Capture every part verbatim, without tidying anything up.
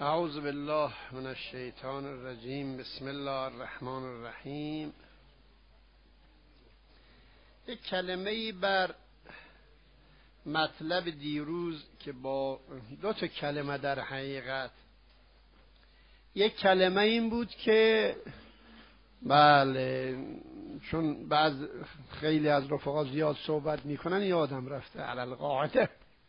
اعوذ بالله من الشیطان الرجیم. بسم الله الرحمن الرحیم. یک کلمه‌ای بر مطلب دیروز که با دو تا کلمه در حقیقت، یک کلمه این بود که بله چون بعض خیلی از رفقا زیاد صحبت میکنن یادم رفته علل قاعده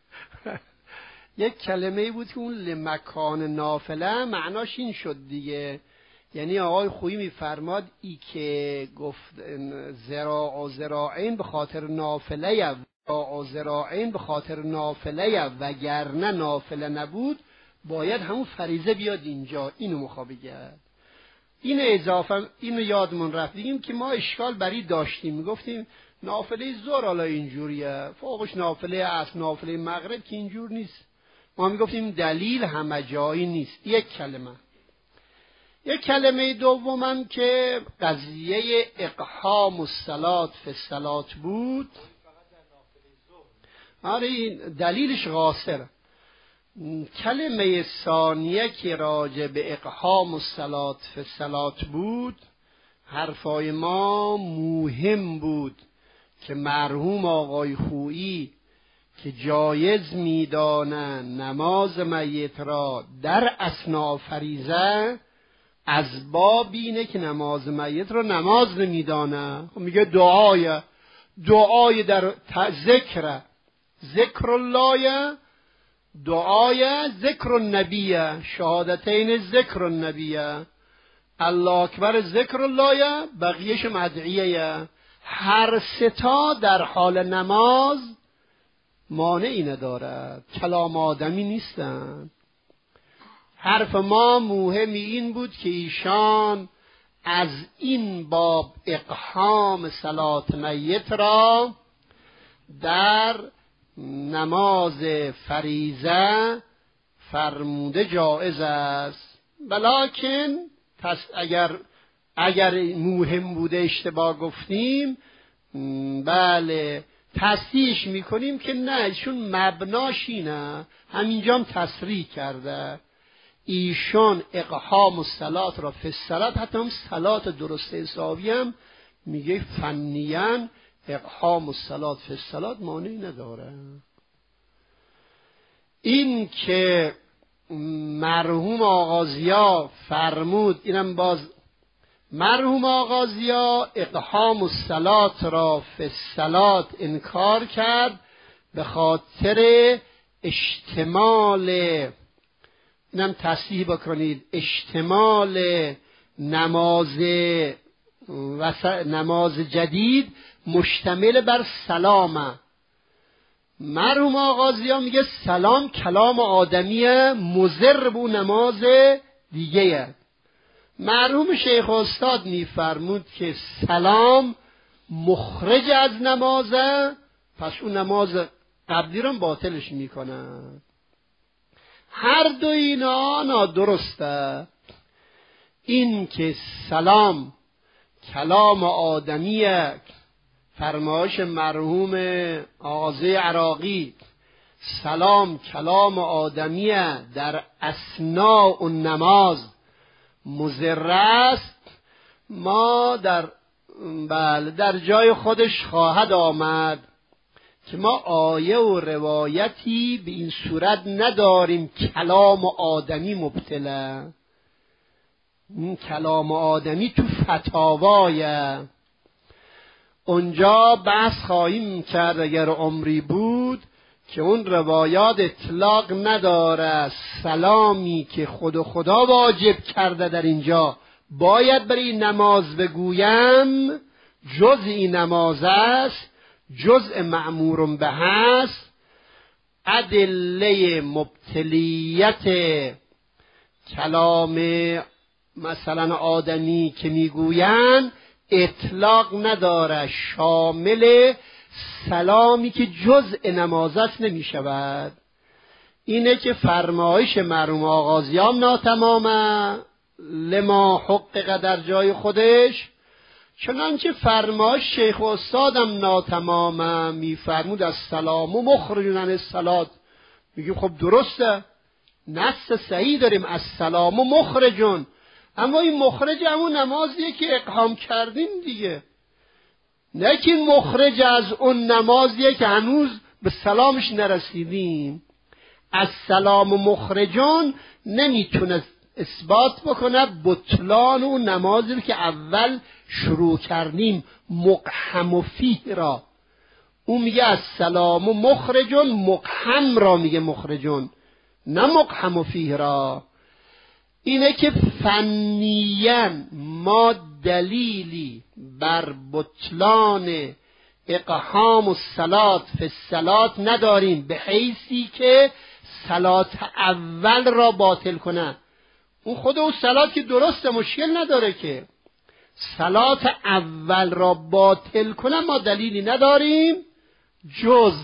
یک کلمه ای بود که اون لمکان نافله معناش این شد دیگه، یعنی آقای خویی میفرماد ای که گفت زراع و زراعین به خاطر نافله و زراعین به خاطر نافله وگرنه نافله نبود باید همون فریضه بیاد اینجا. اینو مخواه بگرد. این اضافه اینو یادمون رفت دیگیم که ما اشکال بری داشتیم، میگفتیم نافله ظهر حالا اینجوریه، فوقش نافله عصر، نافله مغرب که اینجور نیست. ما میگفتیم دلیل همه جایی نیست. یک کلمه. یک کلمه دومم که قضیه اقحام الصلاة فی الصلاة بود. آره این دلیلش قاصره. کلمه ثانیه که راجع به اقحام الصلاة فی الصلاة بود، حرفای ما مهم بود که مرحوم آقای خویی که جایز میدانه نماز میت را در اثناء فریضه، از باب اینه که نماز میت را نماز نمیدانه. میگه دعای دعای در ذکر ذکر الله، دعای ذکر النبی، شهادتین ذکر النبی، الله اکبر ذکر الله، بقیهش ادعیه. هر ستا در حال نماز مانعی ندارد، کلام آدمی نیستن. حرف ما مهمی این بود که ایشان از این باب اقحام صلات میت را در نماز فریضه فرموده جایز است، بلکن پس اگر اگر مهم بوده اشتباه گفتیم بله تصحیحش میکنیم که نه، چون مبناش اینه. همینجا هم تصریح کرده ایشان اقحام الصلاة را فی الصلاة، حتی هم صلات درست حسابی هم میگه فنیاً اقحام الصلاة فی الصلاة مانعی نداره. این که مرحوم آغازیا فرمود، اینم باز مرحوم آغازیا اقحام الصلاة را فی الصلاة انکار کرد به خاطر اشتمال، اینم تصحیح بکنید، اشتمال نماز نماز جدید مشتمل بر سلامه. مرحوم آغازیا میگه سلام کلام آدمیه، مضر بو نماز دیگه. مرحوم شیخ استاد میفرمود که سلام مخرج از نمازه، پس اون نماز قبلی رو باطلش میکنه. هر دو اینا نادرسته. این که سلام کلام آدمیه، فرمایش مرحوم آغازی عراقی، سلام کلام آدمیه در اثناء النماز مضر است، ما در بله در جای خودش خواهد آمد که ما آیه و روایتی به این صورت نداریم کلام آدمی مبتله. این کلام آدمی تو فتاوایه، اونجا بحث خواهیم کرد اگر عمری بود که اون روایات اطلاق نداره. سلامی که خود خدا واجب کرده در اینجا باید برای نماز بگویم، جز این نماز است، جزء معمور به هست. ادله مبتلیت کلام مثلا آدمی که میگوین اطلاق نداره، شامل سلامی که جزء نماز است نمی شود. اینه که فرمایش مرحوم آغازیام ناتمامه لما حقق در جای خودش، چنانچه فرمایش شیخ و استادم ناتمامه، میفرمود از سلام و مخرجون عن الصلاة. میگیم خب درسته، نص صحیح داریم السلام و مخرجون، اما این مخرج همون نمازیه که اقحام کردیم دیگه، نه که مخرج از اون نمازیه که هنوز به سلامش نرسیدیم. السلام و مخرجون نمیتونه اثبات بکنه بطلان اون نمازی که اول شروع کردیم مقحم و فیه را. اون میگه السلام و مخرجون، مقحم را میگه مخرجون، نه مقحم و فیه را. اینه که فنیاً ما دلیلی بر بطلان اقحام الصلات فی الصلات نداریم به حیثی که صلات اول را باطل کنه. اون خود اون صلات که درسته، مشکل نداره، که صلات اول را باطل کنه ما دلیلی نداریم جز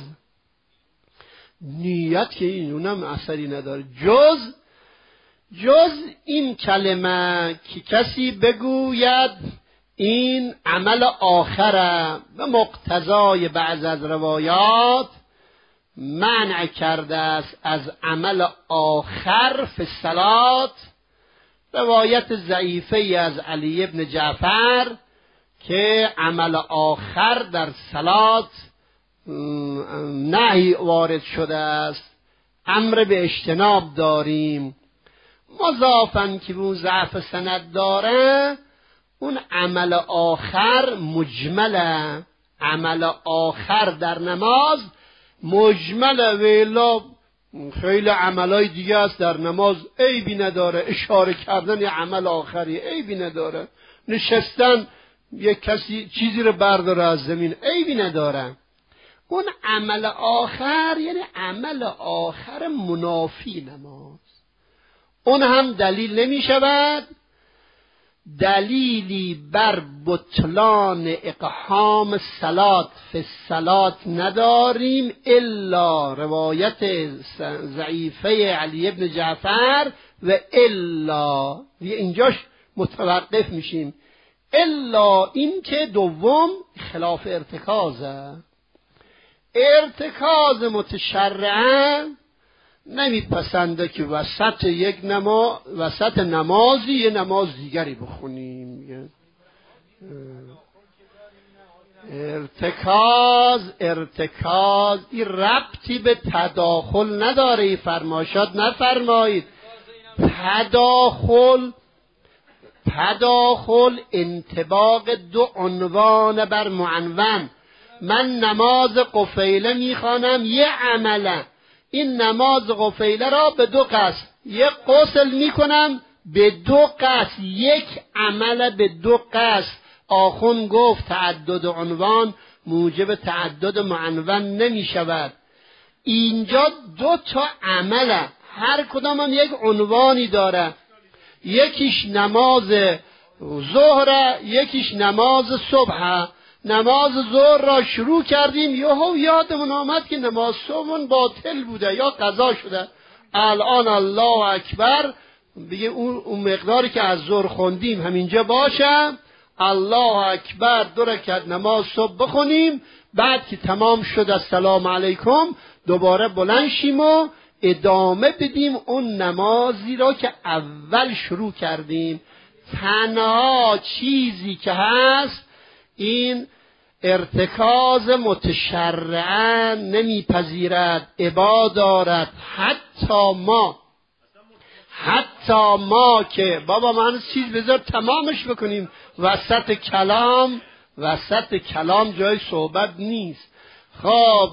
نیت، که این اونم اثری نداره، جز جز این کلمه که کسی بگوید این عمل آخره، به مقتضای بعض از روایات منع کرده است از عمل آخر فی الصلات. روایت ضعیفه از علی ابن جعفر که عمل آخر در صلات نهی وارد شده است، امر به اجتناب داریم. مضافاً که اون ضعف سند داره، اون عمل آخر مجمله، عمل آخر در نماز مجمله، ویلا خیلی عملای دیگه است در نماز عیبی نداره، اشاره کردن یه عمل آخری عیبی نداره، نشستن یک کسی چیزی رو برداره از زمین عیبی نداره. اون عمل آخر یعنی عمل آخر منافی نماز، اون هم دلیل نمی شود. دلیلی بر بطلان اقحام الصلات فی الصلات نداریم الا روایت ضعیفه علی ابن جعفر و الا، اینجاش متوقف میشیم، الا این که دوم خلاف ارتکازه. ارتکاز متشرعه نمیپسنده که وسط یک نماز وسط نمازی یه نماز دیگری بخونیم. ارتکاز ارتکاز این ربطی به تداخل نداره، این فرمایشات نفرمایید. تداخل تداخل انطباق دو عنوان بر معنون. من نماز قفیله میخوانم یه عمله، این نماز قفیله را به دو قصد، یک غسل میکنم به دو قصد، یک عمل به دو قصد. آخون گفت تعدد عنوان موجب تعدد معنون نمی شود. اینجا دو تا عمله، هر کدام هم یک عنوانی داره، یکیش نماز ظهر، یکیش نماز صبح. نماز ظهر را شروع کردیم، یهو یادمون آمد که نماز صبحمون باطل بوده یا قضا شده، الان الله اکبر بگه اون مقداری که از ظهر خوندیم همینجا باشه، الله اکبر دو رکعت نماز صبح بخونیم، بعد که تمام شد السلام علیکم دوباره بلند شیم و ادامه بدیم اون نمازی را که اول شروع کردیم. تنها چیزی که هست این ارتکاز متشرعا نمیپذیرد، ابا دارد. حتی ما حتی ما که بابا من چیز بذار تمامش بکنیم، وسط کلام وسط کلام جای صحبت نیست. خب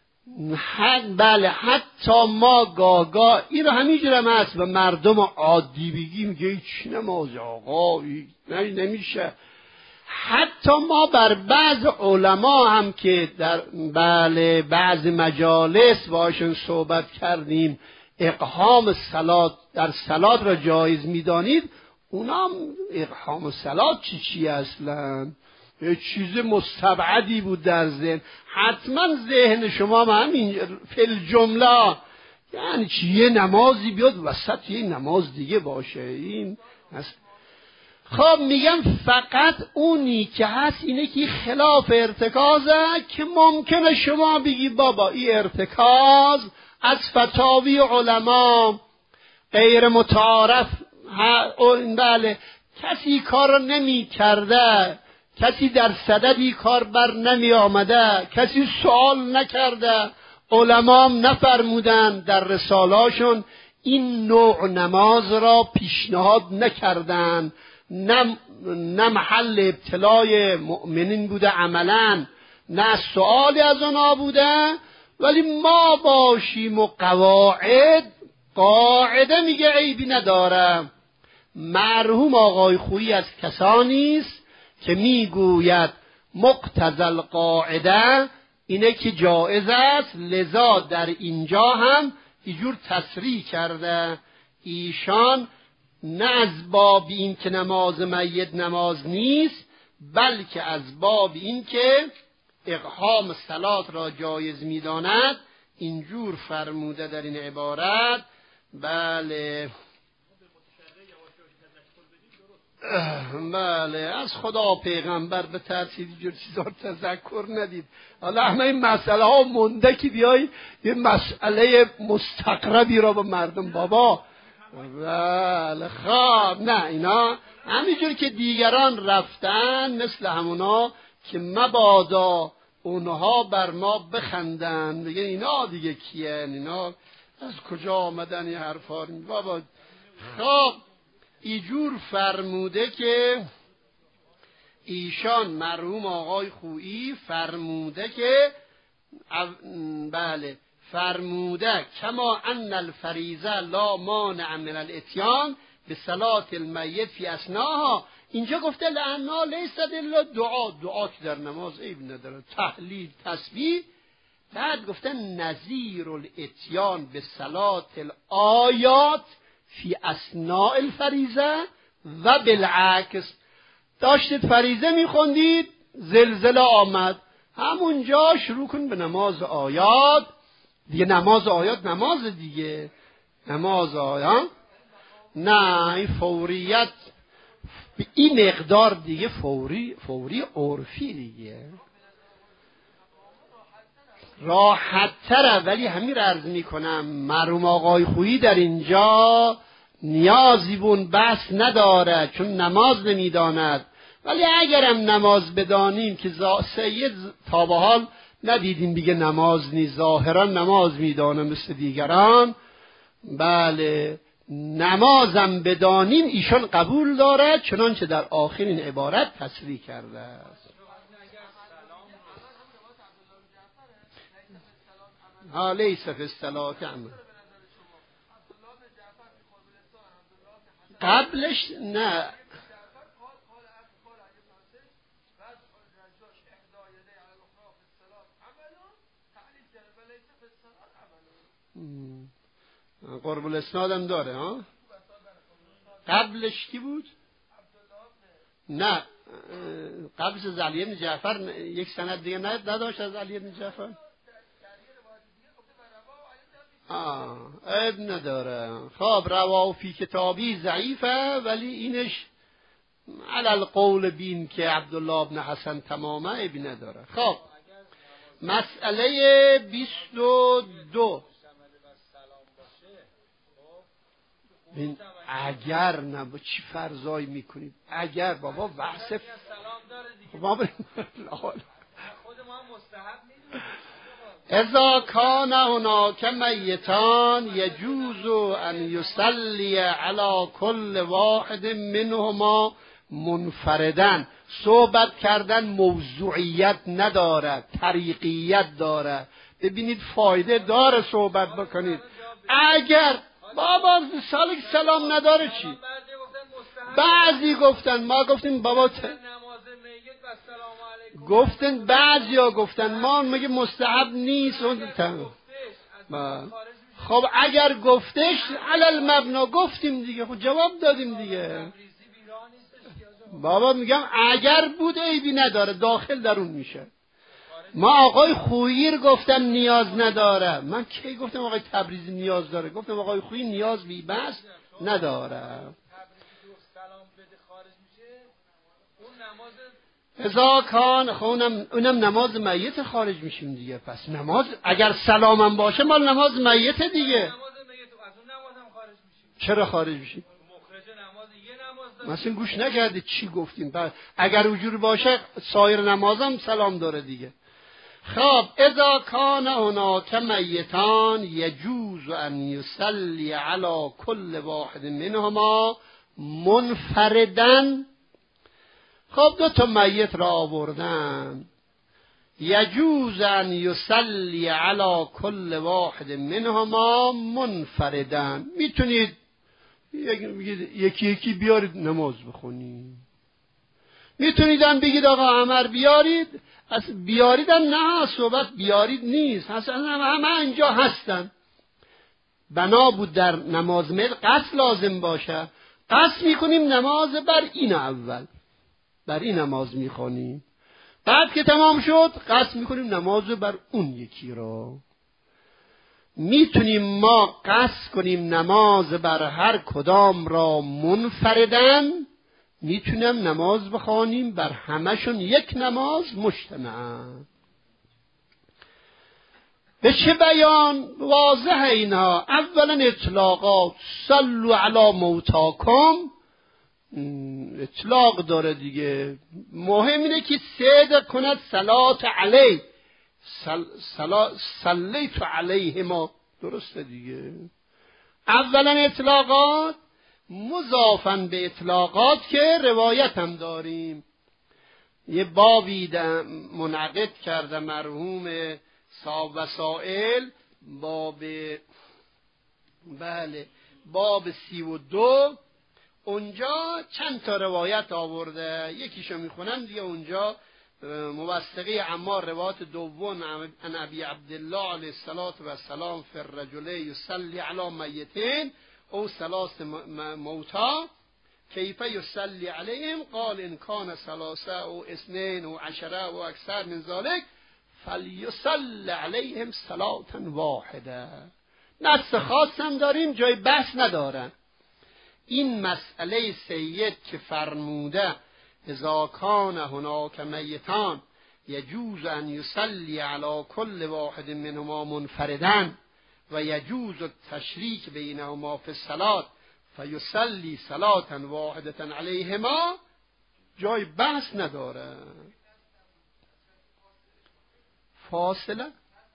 حد بله حتی ما گاه گاه این رو همینجور هم هست و مردم عادی بگیم که چی نماز آقا نمیشه. حتی ما بر بعض علما هم که در بله بعض مجالس باشون صحبت کردیم اقحام صلات در صلات را جایز میدانید، اونام اقحام صلات چی چی اصلا یه چیز مستبعدی بود در ذهن. حتما ذهن شما هم همین فل جمله یعنی چی یه نمازی بیاد وسط یه نماز دیگه باشه این هست. خب میگم فقط اونی که هست اینه که خلاف ارتکازه که ممکنه شما بگی بابا این ارتکاز از فتاوی علما غیر متعارف، بله کسی کار را نمی کرده، کسی در صددی کار بر نمی آمده، کسی سوال نکرده، علمام نفرمودن در رسالاشون این نوع نماز را پیشنهاد نکردن، نه نه محل ابتلای مؤمنین بوده عملا، نه سوالی از آنها بوده. ولی ما باشیم و قواعد، قاعده میگه عیبی نداره. مرحوم آقای خویی از کسانی است که میگوید مقتضی القاعده اینه که جایز است، لذا در اینجا هم اینجور تصریح کرده ایشان، نه از باب این که نماز میت نماز نیست، بلکه از باب این که اقحام صلات را جایز میداند، اینجور فرموده در این عبارت. بله بله از خدا پیغمبر به ترتیب جور چیزا تذکر ندید. حالا همه این مسئله ها مونده که بیای یه مسئله مستقربی را به مردم بابا. بله خب نه، اینا همینجور که دیگران رفتن مثل همونا که مبادا اونها بر ما بخندن دیگه، اینا دیگه کیه؟ اینا از کجا آمدن این حرفا بابا؟ خب ایجور فرموده که ایشان مرحوم آقای خویی فرموده که بله فرموده کما ان الفریضه لا مانع من الاتیان به صلات المیت فی اثناها. اینجا گفته لعنا لیس الا دعا، دعا که در نماز عیب نداره، تحلیل تسبیح. بعد گفته نظیر الاتیان به صلات الآیات فی اثناء الفریضه و بالعکس. داشتید فریضه میخوندید زلزله آمد، همونجا شروع کن به نماز آیات دیگه. نماز آیات نماز دیگه، نماز آیات نه، این فوریت به این مقدار دیگه فوری فوری عرفی دیگه راحت تره. ولی همین را عرض میکنم مرحوم آقای خویی در اینجا نیازی بون بحث نداره چون نماز نمیداند. ولی اگرم نماز بدانیم که سید تا به حال ندیدیم دیگه نماز نیست، ظاهرا نماز میدانه مثل دیگران، بله نمازم بدانیم ایشان قبول دارد، چنانچه در آخرین عبارت تصریح کرده است. ها لیس فی الصلاة عمل. قبلش نه قرب الاسناد هم داره ها. قبلش کی بود؟ نه قبلش از علی بن جعفر یک سند دیگه نداشت از علی بن جعفر. آه عیب نداره. خب رواه فی کتابی ضعیفه، ولی اینش علی القول بین که عبدالله بن حسن تماما عیبی نداره. خب مسئله بیست و دو، این اگر نبا چی فرضایی میکنید؟ اگر بابا بحث بابا اذا کان هناک میتان یجوز ان یصلی علی کل واحد منهما منفردن. صحبت کردن موضوعیت نداره، طریقیت داره. ببینید فایده داره صحبت بکنید. اگر بابا سالک سلام نداره چی؟ بعضی گفتن، ما گفتیم بابا ت... گفتن بعضی ها گفتن ما مگه مستحب نیست. خب اگر گفتش علل مبنا گفتیم دیگه، خب جواب دادیم دیگه. بابا میگم اگر بود عیبی نداره، داخل در اون میشه. ما آقای خویی گفتم نیاز نداره. من کی گفتم آقای تبریزی نیاز داره؟ گفتم آقای خویی نیاز بی بس نداره. ازا کان خونم اونم نماز میت خارج میشیم دیگه. پس نماز اگر سلامم باشه مال نماز میت دیگه. چرا خارج میشید؟ مثلا گوش نکردید چی گفتیم؟ اگر اونجور باشه سایر نمازم سلام داره دیگه. خب اذا کان هناک میتان یجوز ان یصلی علی کل واحد منهما منفردن. خب دو تا میت را آوردن، یجوز ان یصلی علی کل واحد منهما منفردن، میتونید یکی یکی بیارید نماز بخونید. میتونیدم بگید آقا عمر بیارید، اصلا بیاریدم نه، صحبت بیارید نیست، اصلا همه اینجا هستن. بنا بود در نماز مل قصد لازم باشه، قصد میکنیم نماز بر این اول، بر این نماز میخونیم، بعد که تمام شد قصد میکنیم نماز بر اون یکی را. میتونیم ما قصد کنیم نماز بر هر کدام را منفردن، میتونم نماز بخوانیم بر همشون یک نماز مجتمعا. به چه بیان واضح اینها؟ اولا اطلاقات، صلوا علی موتاکم اطلاق داره دیگه. مهم اینه که صدق کند صلات علی، سل سلا صلیت علیهما، درسته دیگه. اولا اطلاقات، مضافاً به اطلاقات که روایت هم داریم. یه بابی منعقد کرده مرحوم صاحب وسائل، باب بله باب سی و دو، اونجا چند تا روایت آورده، یکیشو میخونم دیگه. اونجا موثقه عمار روایت دوم عن ابی عبدالله علیه السلام فی الرجل یصلی علی میتین او ثلاث موتا کیف یصلی علیهم قال ان کان ثلاثه او اثنین او عشره او اکثر من ذلك فلیصلی علیهم صلاة واحده. نص خاص هم داریم، جای بحث ندارن. این مسئله سید که فرموده اذا کان هناک میتان یجوز ان یصلی علی کل واحد منهما منفردن و یجوز التشریک بینهما فی الصلاة فیصلی صلاة واحدة علیهما، جای بحث نداره. فاصله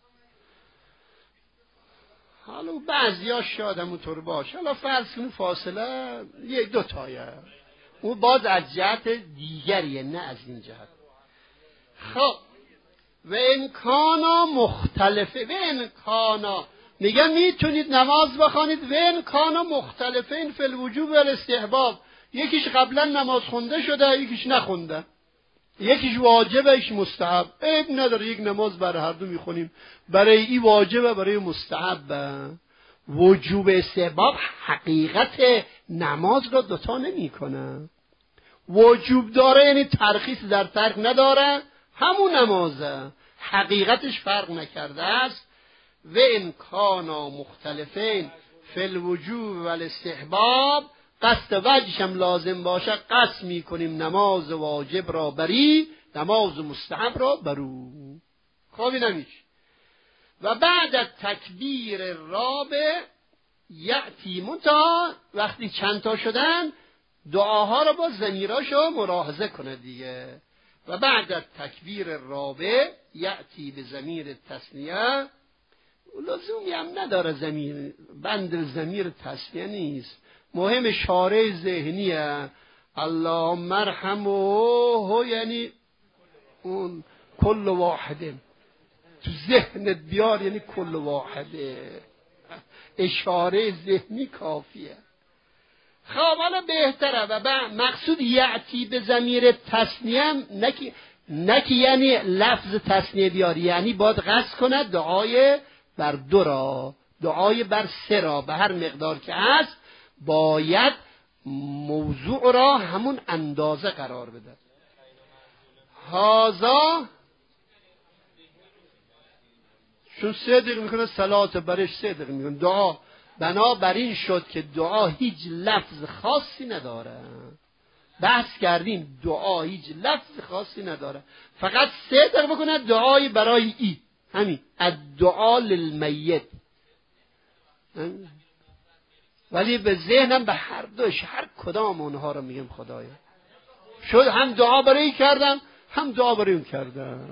حالا بعضیا شاید همونطور باشه، حالا فرض کنیم فاصله یک دو تایه، اون باز از جهت دیگریه نه از این جهت. خب و امکانا مختلفه، و امکانا میگه میتونید نماز بخوانید و امکانا مختلفه این فی الوجوب و الاستحباب، یکیش قبلا نماز خونده شده یکیش نخونده، یکیش واجبه یکیش مستحب، عیب نداره یک نماز برای هر دو میخونیم، برای این واجبه برای مستحبه. وجوب استحباب حقیقت نماز را دوتا نمی کنه. وجوب داره یعنی ترخیص در ترک نداره، همون نمازه، حقیقتش فرق نکرده است. و امکانا مختلفین فی الوجوب و الاستحباب، قصد وجهش هم لازم باشه، قصد میکنیم نماز واجب را بری، نماز مستحب را برو. خوابی نمیشه. و بعد از تکبیر رابع یأتی منتها، وقتی چند تا شدن دعاها را با ضمیراشو ملاحظه کنه دیگه. و بعد از تکبیر رابع یأتی به ضمیر تثنیه، لزومی هم نداره ضمیر، بند ضمیر تثنیه نیست، مهم اشاره ذهنیه. اللهم ارحمه، یعنی اون کل واحده تو ذهنت بیار، یعنی کل واحده، اشاره ذهنی کافیه. خب حالا بهتره. و بعد مقصود یعتی به ضمیر تثنیه نکی نکی یعنی لفظ تثنیه بیاری، یعنی باید قصد کنه دعای بر دو را، دعای بر سه را، به هر مقدار که هست باید موضوع را همون اندازه قرار بده. هازا چون سه دقیقه میکنه صلات برش سه دقیقه میکنه دعا، بنابراین شد که دعا هیچ لفظ خاصی نداره. بحث کردیم دعا هیچ لفظ خاصی نداره، فقط سه دقیقه بکنه دعای برای ای، همین الدعا للمیت. ولی به ذهنم به هر دوش هر کدام اونها رو میگم خدایا. شد هم دعا برای کردم هم دعا برای اون کردم.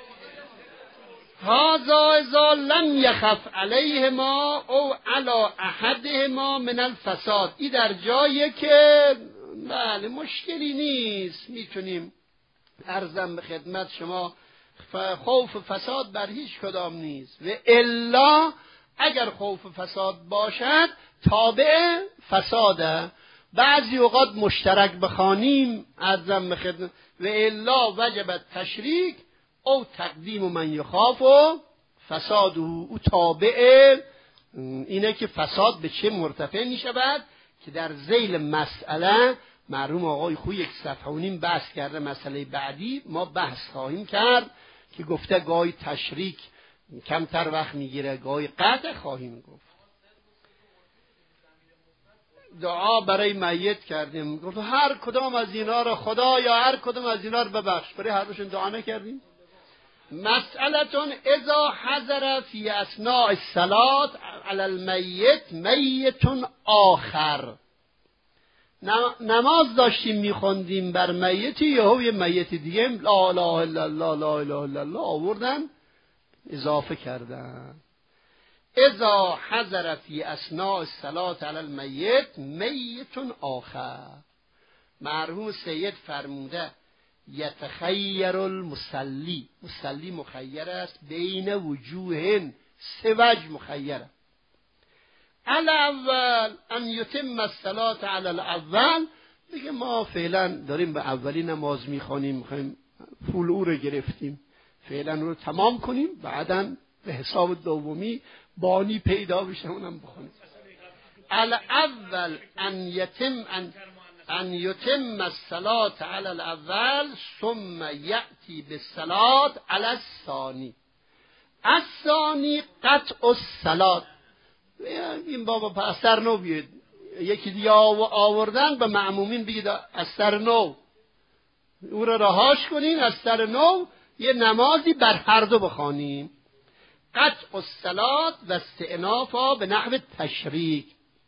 هذا اذا لم یخف علیهما او علی احدهما من الفساد. این در جایی که بله مشکلی نیست، میتونیم عرضم به خدمت شما خوف فساد بر هیچ کدام نیست. و الا اگر خوف فساد باشد تابع فساده. بعضی اوقات مشترک بخوانیم عرضم به خدمت و الا وجب تشریک او تقدیم من یخاف و فساد او تابع اینه که فساد به چه مرتفع می شود که در ذیل مسئله مرحوم آقای خوی یک صفحه و نیم بحث کرده. مسئله بعدی ما بحث خواهیم کرد که گفته گاهی تشریک کمتر وقت میگیره گاهی قطع خواهیم گفت. دعا برای میت کردیم، گفت هر کدام از اینا رو خدا یا هر کدام از اینا رو ببخش. برای هر دوشون دعا نکردیم. مسئلتون اذا حضر فی اثناء الصلاة علی المیت میتون آخر. نماز داشتیم میخوندیم بر میتی یهو یه میت دیگه لا اله الا الله لا اله الا الله آوردن اضافه کردن. اذا حضر فی اثناء الصلاة علی المیت میتون آخر. مرحوم سید فرموده یتخیر المصلی، مصلی مخیر است بین وجوه سه وجه مخیره. الاول ان یتم الصلاة علی الاول، میگه ما فعلا داریم به اولی نماز میخوانیم، میخوایم فول او رو گرفتیم فعلا رو تمام کنیم، بعداً به حساب دومی بانی پیدا بشه اونم بخونیم. الاول ان یتم ان ان یتم الصلاة علی الاول ثم یأتی بالصلاة علی الثانی. الثانی قطع الصلاة. این بابا پس اثر نو بیاد یکی دیگه آوردن به معمومین بگید اثر نو او رو رهاش کنین، اثر نو یه نمازی بر هر دو بخوانیم. قطع الصلاة و استئنافا به نحو تشریک.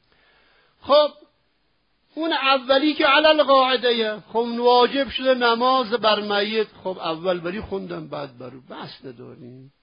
خب اون اولی که علل قاعده خب واجب شده نماز بر میت، خب اول بری خوندم بعد برو بحث نداریم.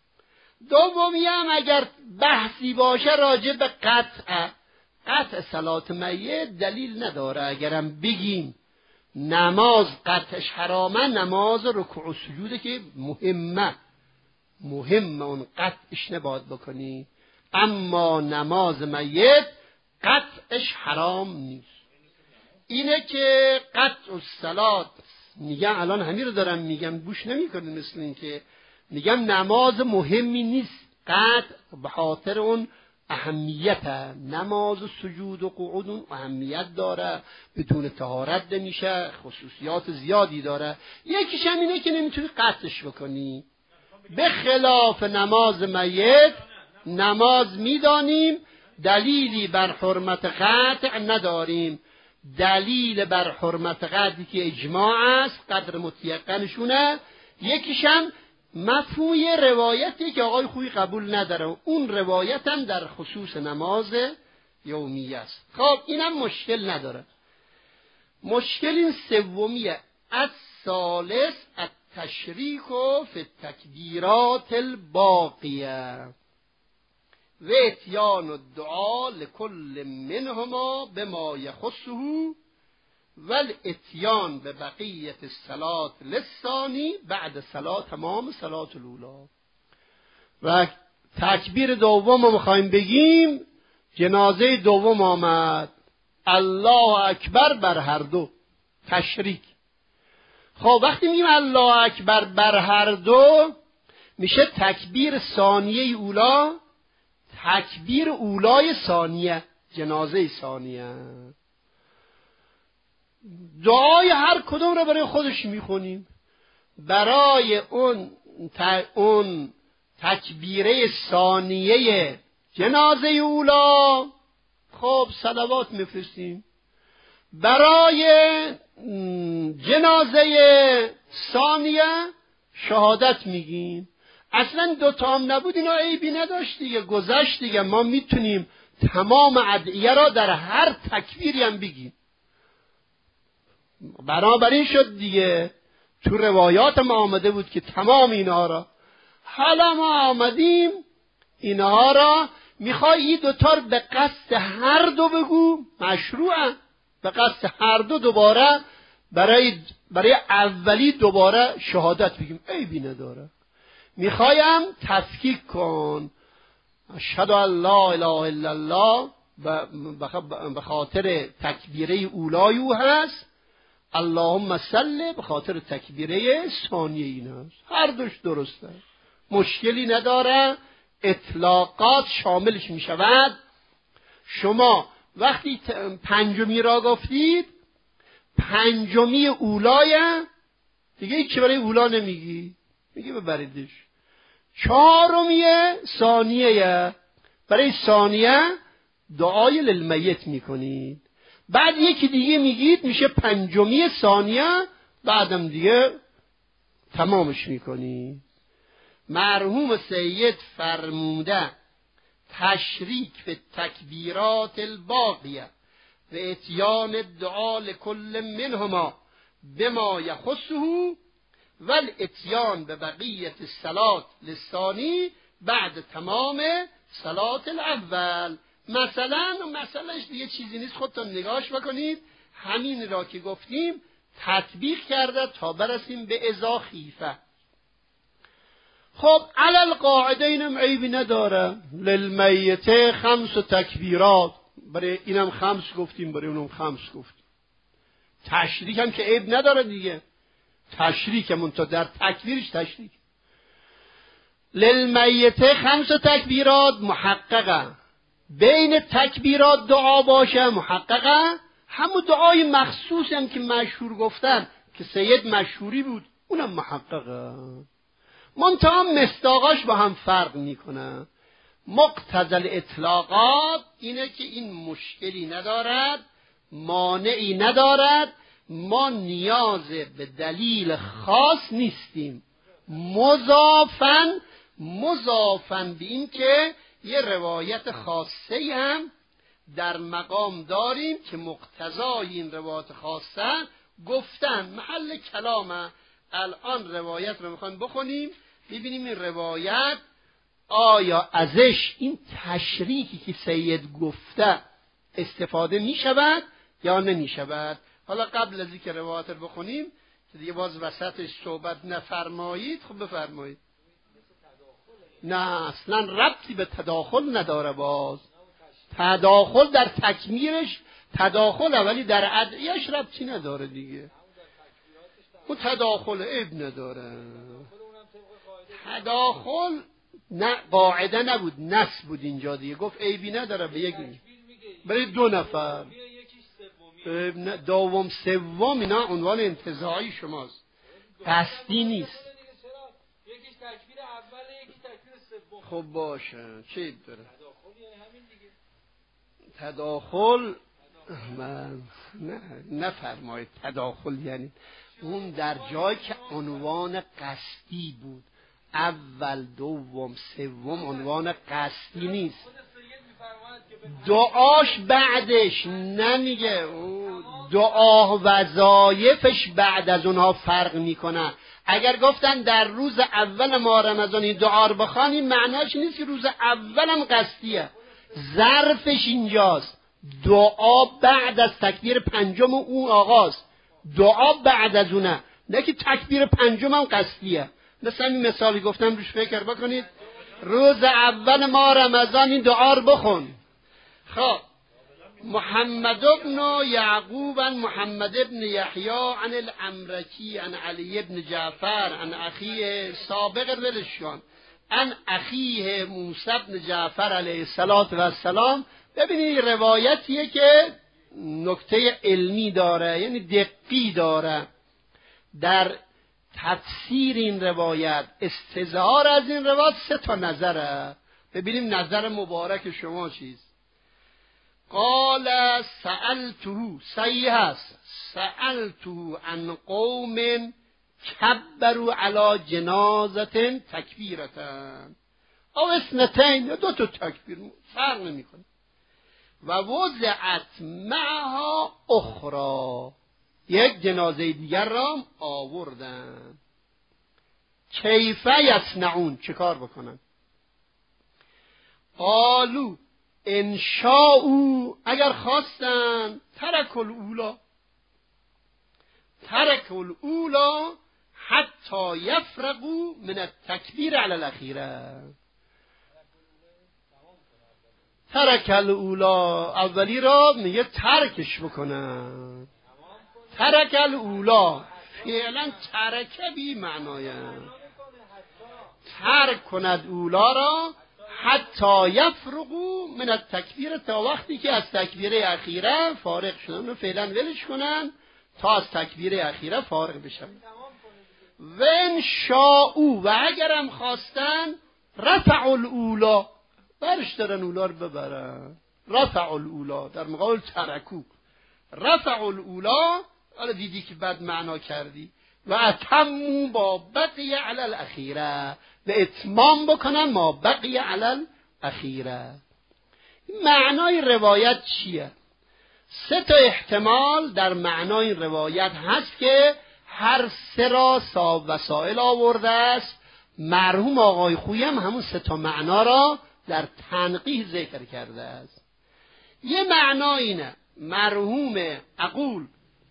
دومی هم اگر بحثی باشه راجع به قطع قطع صلات میت دلیل نداره. اگرم بگیم نماز قطعش حرامه، نماز رکوع و سجوده که مهمه مهمه اون قطعش نباید بکنی، اما نماز میت قطعش حرام نیست. اینه که قطع الصلات میگم الان همین رو دارم میگم گوش نمیکنین، مثل این که میگم نماز مهمی نیست، قطع به خاطر اون اهمیت نماز سجود و قعود اون اهمیت داره، بدون طهارت نمیشه، خصوصیات زیادی داره. یکیش هم اینه که نمیتونی قطعش بکنی. به خلاف نماز میت نماز میدانیم دلیلی بر حرمت قطع نداریم. دلیل بر حرمت قطعی که اجماع است قدر متیقنشونه. یکیشم مفهوم روایتی که آقای خویی قبول نداره، اون روایت هم در خصوص نماز یومیه است. خب اینم مشکل نداره. مشکل این سومیه، الثالث التشریک فی التکبیرات الباقیه و اتیان الدعا لکل منهما بما یخصه و الاتیان به بقیت الصلاة للثانی بعد صلاة تمام صلاة الاولی. و تکبیر دوم رو میخوایم بگیم، جنازه دوم آمد الله اکبر بر هر دو، تشریک. خب وقتی میگیم الله اکبر بر هر دو میشه تکبیر ثانیه اولا، تکبیر اولای ثانیه، جنازه ثانیه. دعای هر کدوم رو برای خودش میخونیم. برای اون ت... اون تکبیره ثانیه جنازه اولا خب صلوات میفرستیم. برای جنازه ثانیه شهادت میگیم. اصلا دوتا هم نبود اینا عیبی نداشت دیگه، گذشت دیگه. ما میتونیم تمام ادعیه را در هر تکبیری هم بگیم. بنابراین شد دیگه تو روایات ما آمده بود که تمام اینها را، حالا ما آمدیم اینها را میخوای این دوتا به قصد هر دو بگو، مشروعه، به قصد هر دو دوباره برای برای اولی دوباره شهادت بگیم، عیبی نداره. میخوایم تفکیک کن، اشهد ان لا اله الا الله به خاطر تکبیره اولای او هست، اللهم صل به خاطر تکبیره ثانیه این هست. هر دوش درسته، مشکلی نداره، اطلاقات شاملش می شود. شما وقتی پنجمی را گفتید، پنجمی اولای دیگه هیچی برای اولا نمیگی، میگی ببریدش. چهارمی ثانیه، برای ثانیه دعای للمیت میکنید. بعد یکی دیگه میگید میشه پنجمی ثانیه، بعدم دیگه تمامش میکنید. مرحوم سید فرموده تشریک به تکبیرات الباقیه و اتیان الدعا لکل منهما بما یخصه و الاتیان به بقیت الصلاة للثانی بعد تمام صلاة الاول. مثلا مثلاش دیگه چیزی نیست، خودتون نگاش بکنید. همین را که گفتیم تطبیق کرده تا برسیم به اذا خیفه. خب علل قاعده اینم عیبی نداره، للمیت خمس و تکبیرات، برای اینم خمس گفتیم برای اونم خمس گفتیم. تشریک هم که عیب نداره دیگه، تشریک همون تا در تکبیرش تشریک. للمیت خمس و تکبیرات محققه، بین تکبیرات دعا باشه محققه، همون دعای مخصوص هم که مشهور گفتن که سید مشهوری بود اونم محققه، منتها مصداقاش با هم فرق میکنه. مقتضی الاطلاقات اینه که این مشکلی ندارد، مانعی ندارد، ما نیاز به دلیل خاص نیستیم، مضافن مضافن به این که یه روایت خاصه هم در مقام داریم که مقتضای این روایت خاصه گفتن. محل کلامه. الان روایت رو میخوایم بخونیم ببینیم این روایت آیا ازش این تشریکی که سید گفته استفاده میشود یا نمیشود. حالا قبل از اینکه روایت رو بخونیم که دیگه باز وسطش صحبت نفرمایید، خب بفرمایید. نه اصلا ربطی به تداخل نداره، باز تداخل در تکمیرش تداخل، ولی در ادعیه‌اش ربطی نداره دیگه. اون تداخل عیب نداره. تداخل نه قاعده نبود، نص بود اینجا دیگه. گفت عیبی نداره به یک برای دو نفر، دوم سوم اینا عنوان انتزاعی شماست، قصدی نیست. یکیش تکبیر اول، یکیش تکبیر سوم. خب باشه، چی داره تداخل؟ من نه نفرمایید تداخل یعنی اون در جایی که عنوان قصدی بود، اول دوم سوم عنوان قصدی نیست. دعاش بعدش نمیگه، دعا وظایفش بعد از اونها فرق میکنه. اگر گفتن در روز اول ماه رمضانی دعا رو بخوانی، معناش نیست که روز اولم قصدیه، ظرفش اینجاست. دعا بعد از تکبیر پنجم اون آغاز، دعا بعد از اونه، نه که تکبیر پنجم هم قصدیه. مثلا این مثالی گفتم روش فکر بکنید. روز اول ماه رمضان این دعا رو بخون. خب محمد ابن یعقوب عن محمد ابن یحیی عن الامرکی عن علی ابن جعفر عن اخیه سابق ولشان عن اخیه موسی ابن جعفر علیه السلام. ببینید روایتیه که نکته علمی داره، یعنی دقیق داره در تفسیر این روایت. استظهار از این روایت سه تا نظره، ببینیم نظر مبارک شما چیست. قال سألته، صحیح است، سألته عن قوم کبروا علی جنازة تکبیرتن او اثنتین، دو تا تکبیر فرق نمیکنه. و وضعت معها اخرى، یک جنازه دیگر را آوردن. کیفه یصنعون، چه کار بکنن؟ قالو ان شاءوا، اگر خواستن، ترک الاولا، ترک الاولا حتی یفرقوا من التکبیر علی الاخیره. ترک الاولا، اولی را میگه ترکش بکنن. ترک الاولا فعلا ترکه بی معنایه، ترک کند اولا را حتی یفرقوا من التکبیر، تا وقتی که از تکبیر اخیره فارغ شدن و فعلا ولش کنن تا از تکبیر اخیره فارغ بشن. و ان شاءوا، و اگرم خواستن، رفع الاولا، برش دارن اولا رو ببرن. رفع الاولا در مقابل ترکو، رفع الاولا. حالا دیدی که بد معنا کردی. و اتموا با بقی علی الاخیره، به اتمام بکنن ما بقی علی الاخیره. معنای روایت چیه؟ سه تا احتمال در معنای روایت هست که هر سه را صاحب وسائل آورده است. مرحوم آقای خویی هم همون سه تا معنا را در تنقیح ذکر کرده است. یه معنا اینه، مرحوم اقول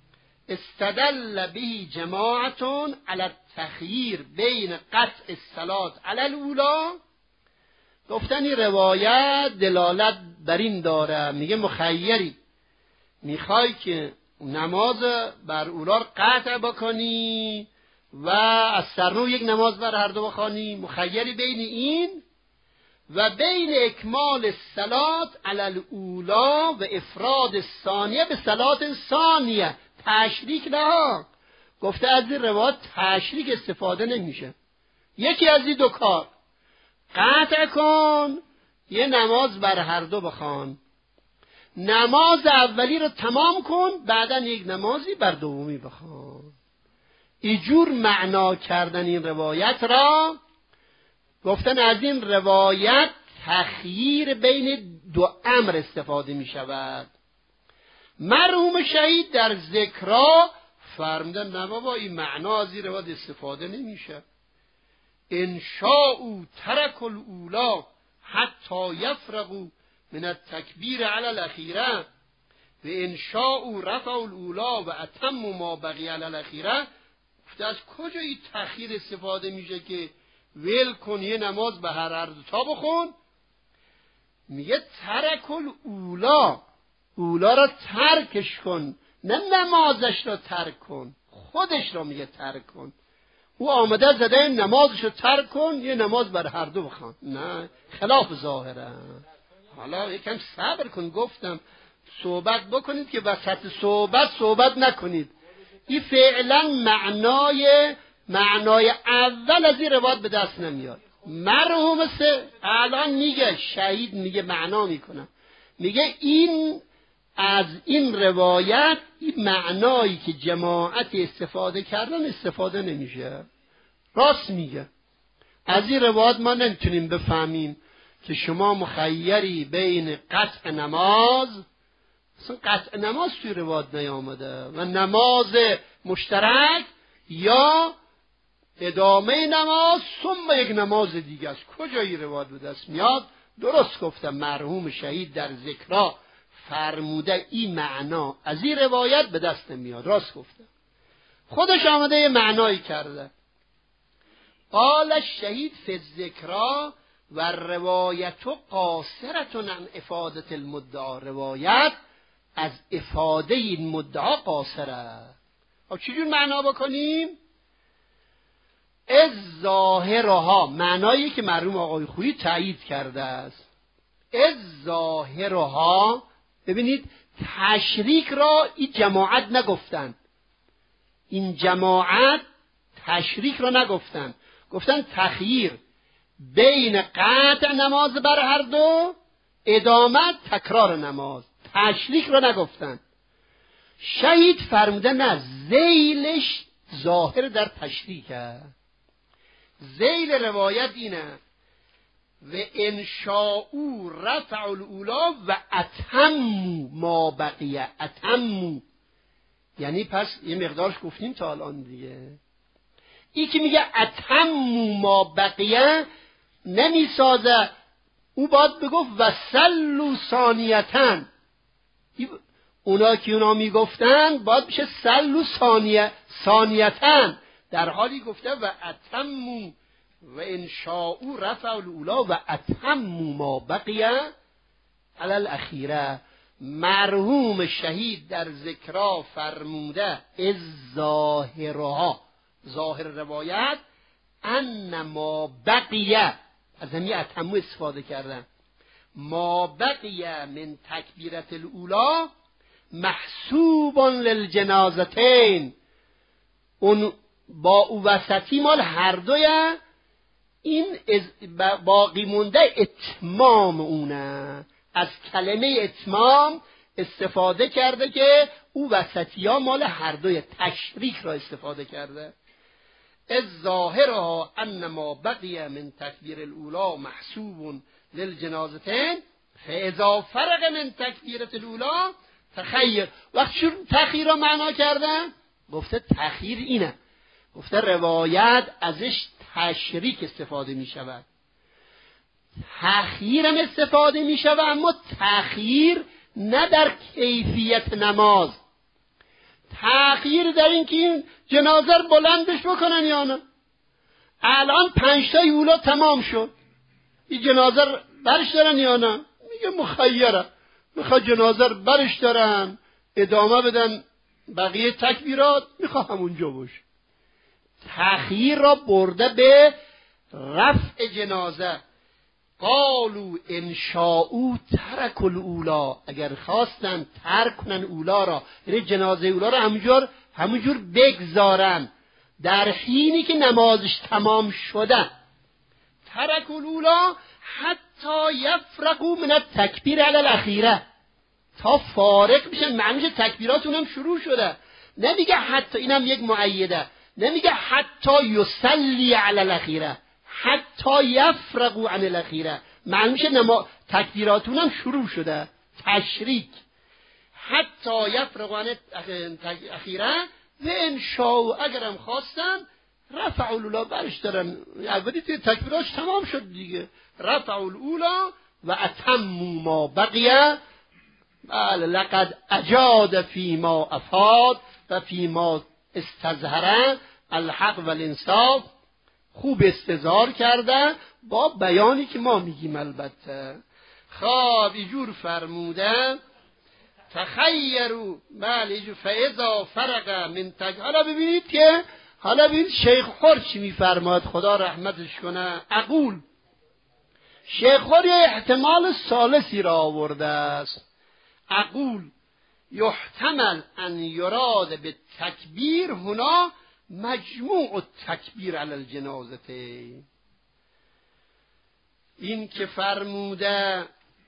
استدل به جماعتون علی التخییر بین قطع الصلاة علی الاولا. گفتن این روایت دلالت بر این داره، میگه مخیری، میخوای که نماز بر اولا قطع بکنی و از سرنو یک نماز بر هر دو بخوانی، مخیری بین این و بین اکمال الصلاة علی الاولا و افراد الثانیه به صلاة ثانیه. تشریک نه، گفته از این روایت تشریک استفاده نمیشه. یکی از این دو کار، قطع کن، یه نماز بر هر دو بخوان، نماز اولی رو تمام کن، بعدا یک نمازی بر دومی بخوان. اینجور معنا کردن این روایت را، گفتن از این روایت تخییر بین دو امر استفاده می شود. مرحوم شهید در ذکرها فرمودن نه بابا، این معنا از این روایت استفاده نمیشه. ان شاءوا ترک الاولا حتی یفرقوا من التکبیر علی الاخیره و ان شاءوا رفع الاولا و اتموا ما بقی علی الاخیره. گفته از کجا این تأخیر استفاده میشه که ول کن یه نماز به هر هر دو تا بخون؟ میگه ترک الاولا، اولا را ترکش کن، نه نمازش را ترک کن، خودش را میگه ترک کن. او آمده زده نمازش را ترک کن، یه نماز بر هر دو بخوان، نه، خلاف ظاهره. حالا یکم صبر کن، گفتم صحبت بکنید که وسط صحبت صحبت نکنید. این فعلا معنای معنای اول از این روایت به دست نمیاد. مرحوم سه الان میگه، شهید میگه معنا میکنه، میگه این از این روایت این معنایی که جماعت استفاده کردن استفاده نمیشه. راست میگه. از این روایت ما نمیتونیم بفهمیم که شما مخیری بین قطع نماز، اصلا قطع نماز توی روایت نیامده، و نماز مشترک یا ادامه نماز ثم یک نماز دیگه است. کجایی روایت به دست میاد؟ درست گفتم مرحوم شهید در ذکرها فرموده این معنا از این روایت به دست نمیاد. راست گفته، خودش آمده یه معنایی کرده. قال الشهید فی الذکرها و روایت قاصرتون عن افادت المدعا، روایت از افاده این مدعا قاصره. خب چجور معنا بکنیم؟ از ظاهرها، معنایی که مرحوم آقای خویی تایید کرده است. از ظاهرها، ببینید تشریک را این جماعت نگفتن، این جماعت تشریک را نگفتن، گفتن تخییر بین قطع نماز بر هر دو، ادامت تکرار نماز، تشریک را نگفتن. شهید فرموده نه، ذیلش ظاهر در تشریکه. ذیل روایت اینه و انشاؤو رفع الاولا و اتمو ما بقیه. اتمو یعنی پس یه مقدارش گفتیم تا الان دیگه. این که میگه اتمو ما بقیه نمیسازه، او باید بگفت و سلو ثانیتن. اونا که اونا میگفتن باید بشه سلو ثانیه ثانیتن، در حالی گفته و اتمو و انشاؤو رفع الاولا و اتمو ما بقیه علی الاخیره. مرحوم شهید در ذکرها فرموده از ظاهرها، ظاهر روایت، ان ما بقیه، از همین اتمو استفاده کردن، ما بقیه من تکبیرت الاولا محسوب للجنازتین، اون با او وسطی مال هر دویه، این باقی مونده اتمام اونه. از کلمه اتمام استفاده کرده که او وسطی ها مال هر دوی، تشریک را استفاده کرده. از ظاهرها ان ما بقیه من تکبیر الاولا محسوب للجنازتین فاذا فرق من تکبیرت الاولا تخیر. وقت شو تخیر را معنا کرده؟ گفته تخیر اینه، گفته روایت ازش تشریک استفاده می شود، تأخیر هم استفاده می شود، اما تأخیر نه در کیفیت نماز، تأخیر در این که این جنازه رو بلندش بکنن یا نه. الان پنج تای اولا تمام شد، این جنازه رو برش دارن یا نه؟ میگه مخیره، میخواد جنازه رو برش دارن ادامه بدن بقیه تکبیرات، میخواه همونجا باشه. تأخیر را برده به رفع جنازه. قالوا انشاؤو ترک الاولا، اگر خواستن ترک کنن اولا را، یعنی جنازه اولا را همونجور همونجور بگذارن در حینی که نمازش تمام شده. ترک الاولا حتی یفرقوا من التکبیر علی الاخیره، تا فارق بشن، معنیش تکبیراتون هم شروع شده. نمیگه حتی، اینم یک مؤیده، نمیگه حتی یصلی علی الاخیره، حتی یفرقوا عن الاخیره، معنی میشه نما تکبیراتون هم شروع شده، تشریک. حتی یفرقوا عن الاخیره و انشاء، اگرم خواستن رفع الاولا برش دارن، البته تکبیراتش تمام شد دیگه، رفع الاولا و اتموا ما بقیه. بله لقد اجاد فیما افاد و فیما استظهر الحق و الانصاف، خوب استظهار کرده با بیانی که ما میگیم. البته خواب ایجور فرموده تخیروا، بله ایجور فاذا فرق من تک. حالا ببینید که حالا ببینید شیخ خور چی میفرماد، خدا رحمتش کنه. اقول شیخ خور یه احتمال ثالثی را آورده است. اقول یحتمل ان یراد به تکبیر هنا مجموع التکبیر علی الجنازته. این که فرموده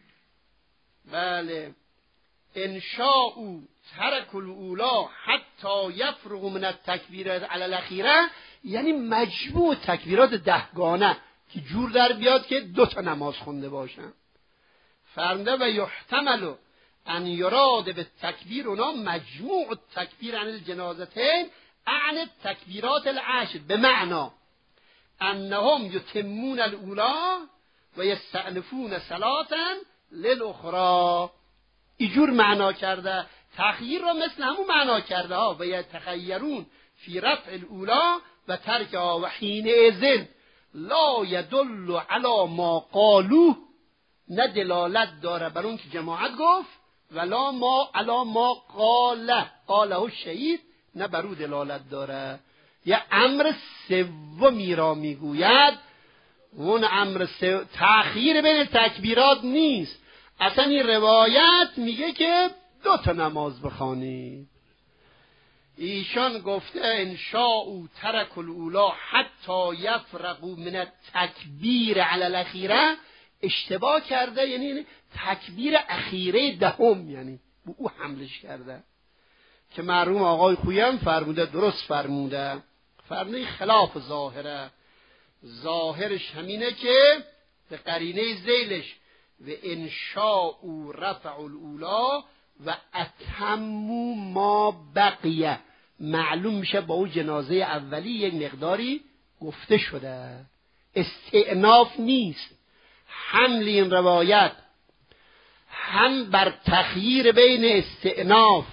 بله انشاء ترک الاولا حتی یفرغ من التکبیر علی الاخیره، یعنی مجموع تکبیرات دهگانه که جور در بیاد که دو تا نماز خونده باشن. فرموده و یحتمل ان یراد به تکبیر اونا مجموع التکبیر عن الجنازتین عن التکبیرات العشر، به معنا انهم یتمون الاولا و یستأنفون صلاتا للاخرى. اینجور معنا کرده، تخییر را مثل همون معنا کرده ها، و یتخیرون فی رفع الاولا و ترکها و حینئذ لا یدل علی ما قالوه، نه دلالت داره بر اون که جماعت گفت، ولا ما علی ما قاله قاله شهید، نه بر او دلالت داره. یه امر سومی را میگوید، اون امر سو... تأخیر بین تکبیرات نیست، اصلا این روایت میگه که دو تا نماز بخوانید. ایشان گفته انشاء ترک الاولا حتی یفرقوا من التکبیر علی الاخیره، اشتباه کرده، یعنی تکبیر اخیره دهم، یعنی به او حملش کرده که مرحوم آقای خویم فرموده درست فرموده، فرموده خلاف ظاهره. ظاهرش همینه که به قرینه ذیلش و انشاء او رفع الاولا و اتمو ما بقیه، معلوم میشه با اون جنازه اولی یک مقداری گفته شده، استئناف نیست. حمل این روایت هم بر تخییر بین استئناف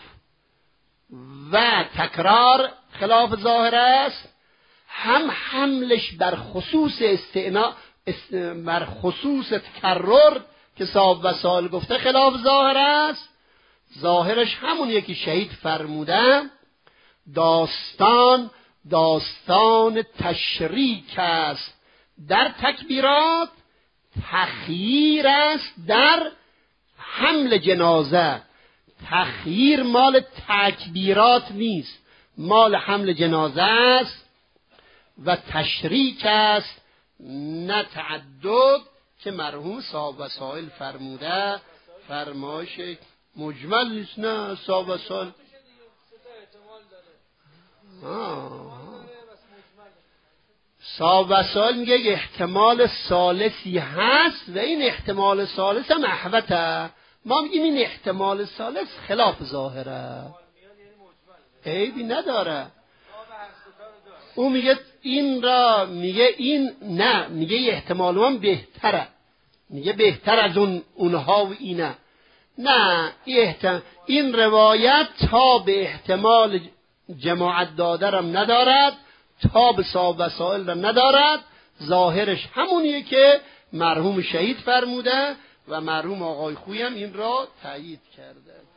و تکرار خلاف ظاهر است، هم حملش بر خصوص استئناف بر خصوص تکرر که صاحب وسائل گفته خلاف ظاهر است. ظاهرش همون یکی شهید فرموده داستان داستان تشریک است در تکبیرات، تخییر است در حمل جنازه. تخییر مال تکبیرات نیست، مال حمل جنازه است و تشریک است نه تعدد که مرحوم صاحب وسائل فرموده. فرمایش مجمل نیست، نه صاحب وسائل صاحب وسائل میگه احتمال ثالثی هست و این احتمال ثالث هم احوته. ما میگیم این احتمال ثالث خلاف ظاهره، عیبی نداره. او میگه این را میگه این نه، میگه احتمال هم بهتره، میگه بهتر از اون اونها و اینه. نه احتمال این روایت تا به احتمال جماعت داده رم ندارد، تا به صاحب وسائل رم ندارد. ظاهرش همونیه که مرحوم شهید فرموده و مرحوم آقای خویی هم این را تایید کرده.